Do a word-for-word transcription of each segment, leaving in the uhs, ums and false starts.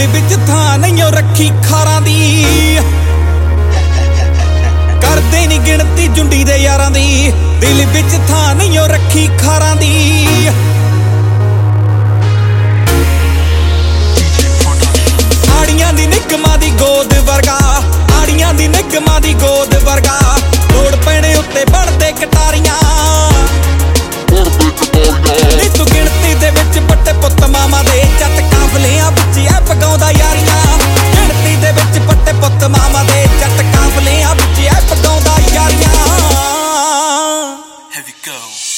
दिल विच थां नहीं रखी खारां दी करदे नी गिणती जुंडी दे यारां दी दिल विच थां नहीं रखी खारां दी आड़ियां दी निगमां दी गोद वर्गा आड़ियां दी निगमां दी गोद वर्गा लोड़ पैणे उत्ते बनदे कटारियां नी तू गिणती दे विच पट्टे पुत्त मामा दे जट काफलियां विच ऐ पगाउंदा यारियां गिणती दे विच पट्टे पुत्त मामा दे जट काफलियां विच ऐ पगाउंदा यारियां Here we go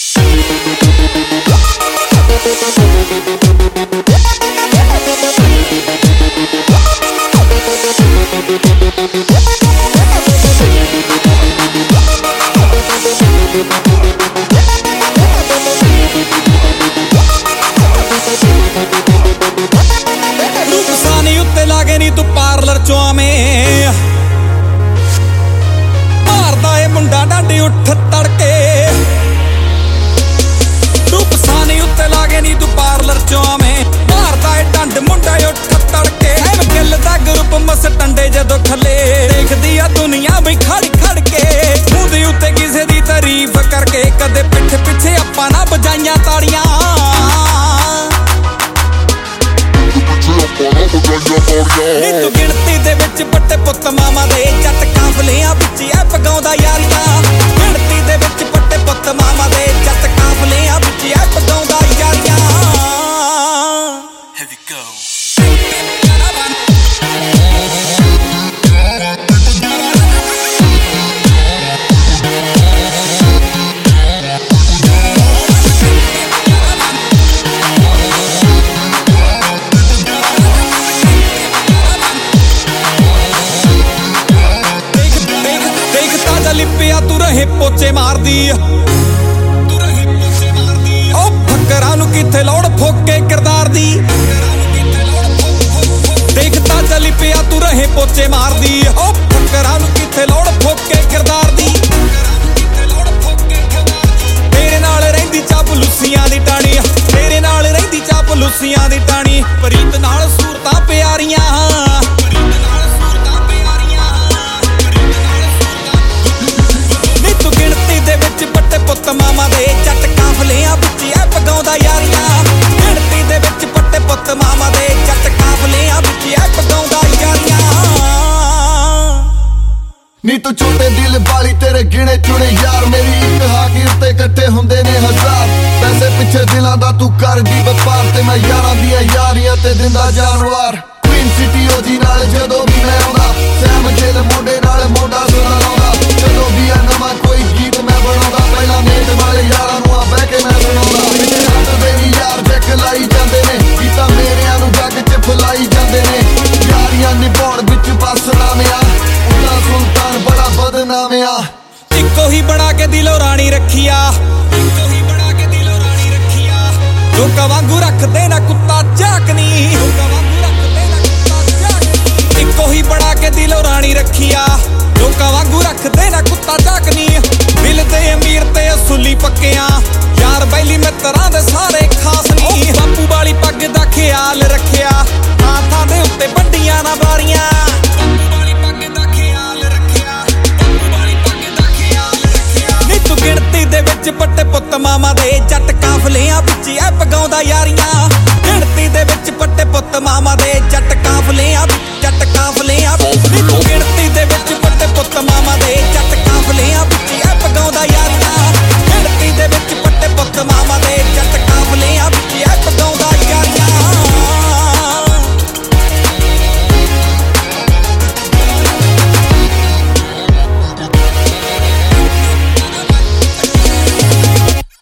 रूपसानी उत्ते लागे नी तू पार्लर चो आवें मारदा ए मुंडा डांडी उठ तड़के रूपसानी उत्ते लागे नी तू पार्लर चो आवें मारदा ए डंड मुंडा उठ तड़के एव गिल दा ग्रुप मस टंडे जदों थले देखदी आ दुनिया भी खड़ खड़ के मुंह उत्ते किसे दी तारीफ करके कदे पिठ पिछे आपां ना बजाइयां ताड़ियां नी तू गिणती दे विच पट्टे पुत्त मामा दे जट काफलियां विच ऐ पगाउंदा यारियां गिणती दे विच पट्टे पुत्त मामा दे जट काफलियां विच ऐ पगाउंदा यारियां Here we go लिपिया तू रहे पोचे मार दी ओ फकरां नू किथे लोड़ फोके किरदार दी देखता चली पिया तू रहे पोचे मार दी ओ फकरां नू किथे लोड़ फोके किरदार दी तेरे नाल रहिंदी चापलूसियां दी टाणी तेरे नाल रहिंदी चापलूसियां दी टाणी प्रीत नाल सूरतां प्यारियां पुत्त मामा दे जट काफलियां विच ऐ पगाउंदा यारियां गिणती दे विच पट्टे पुत्त मामा दे जट काफलियां विच ऐ पगाउंदा यारियां नी तू छोटे दिल वाली तेरे गिणे चुने यार मेरी एक हाकिर ते इकट्ठे हुंदे ने हजार पैसे पिछे दिलां दा तू करदी व्यापार ते मैं यारां दियां यारियां ते दिंदा जानवर क्वीन सिटी ओजी नाल जदों भी मैं आउंदा सैम जेल मुंडे नाल मोंडा सुना लाउंदा जदों भी आ नवां कोई गीत मैं बनाउंदा ਪਹਿਲਾਂ ਨੇਟ ਵਾਲੇ ਯਾਰਾਂ ਨੂੰ ਆ ਬਹਿ ਕੇ ਮੈਂ ਸੁਣਾਉਂਦਾ ਹੱਥ ਦੇ ਵੀ ਯਾਰ ਚੱਕ ਲਾਈ ਜਾਂਦੇ ਨੇ ਗੀਤਾਂ ਮੇਰਿਆਂ ਨੂੰ ਜੱਗ 'ਚ ਫੁਲਾਈ ਜਾਂਦੇ ਨੇ ਯਾਰੀਆਂ ਨਿਭਾਉਣ ਵਿੱਚ ਬਸ ਨਾਮਿਆ ਉਹਦਾ ਸੁਲਤਾਨ ਬੜਾ ਬਦਨਾਮਿਆ ਇੱਕੋ ਹੀ ਬਣਾ ਕੇ ਦਿਲੋਂ ਰਾਣੀ ਰੱਖੀਆ ਇੱਕੋ ਹੀ ਬਣਾ ਕੇ ਦਿਲੋਂ ਰਾਣੀ ਰੱਖੀਆ ਲੋਕਾਂ ਵਾਂਗੂ ਰੱਖਦੇ ਨਾ ਕੁੱਤਾ ਝਾਕਨੀ ਲੋਕਾਂ ਵਾਂਗੂ ਰੱਖਦੇ ਨਾ ਕੁੱਤਾ ਝਾਕਨੀ ਇੱਕੋ ਹੀ ਬਣਾ ਕੇ ਦਿਲੋਂ ਰਾਣੀ ਰੱਖੀਆ ਲੋਕਾਂ ਵਾਂਗੂ ਰੱਖਦੇ ਨਾ ਕੁੱਤਾ ਝਾਕਨੀ ਦਿਲ ਤੇ ਅਮੀਰ ਤੇ ਅਸੂਲੀ ਪੱਕਿਆਂ ਯਾਰ ਬੈਲੀ ਮਿੱਤਰਾਂ ਦੇ ਸਾਰੇ ਖਾਸ ਨਹੀਂ ਬਾਪੂ ਵਾਲੀ ਪੱਗ ਦਾ ਖਿਆਲ ਰੱਖਿਆ ਥਾਂ ਥਾਂ ਦੇ ਉੱਤੇ ਵੱਡੀਆਂ ਨਾ ਬਾਰੀਆਂ ਬਾਪੂ ਵਾਲੀ ਪੱਗ ਦਾ ਖਿਆਲ ਰੱਖਿਆ ਬਾਪੂ ਵਾਲੀ ਪੱਗ ਦਾ ਖਿਆਲ ਰੱਖਿਆ ਨੀ ਤੂੰ ਗਿਣਤੀ ਦੇ ਵਿੱਚ ਪੱਟੇ ਪੁੱਤ ਮਾਮਾ ਦੇ ਜੱਟ ਕਾਫਲਿਆਂ ਵਿੱਚ ਐ ਪਗਾਉਂਦਾ ਯਾਰੀਆਂ ਗਿਣਤੀ ਦੇ ਵਿੱਚ ਪੱਟੇ ਪੁੱਤ ਮਾਮਾ ਦੇ ਜੱਟ ਕਾਫਲਿਆਂ ਜੱਟ ਕਾਫਲਿਆਂ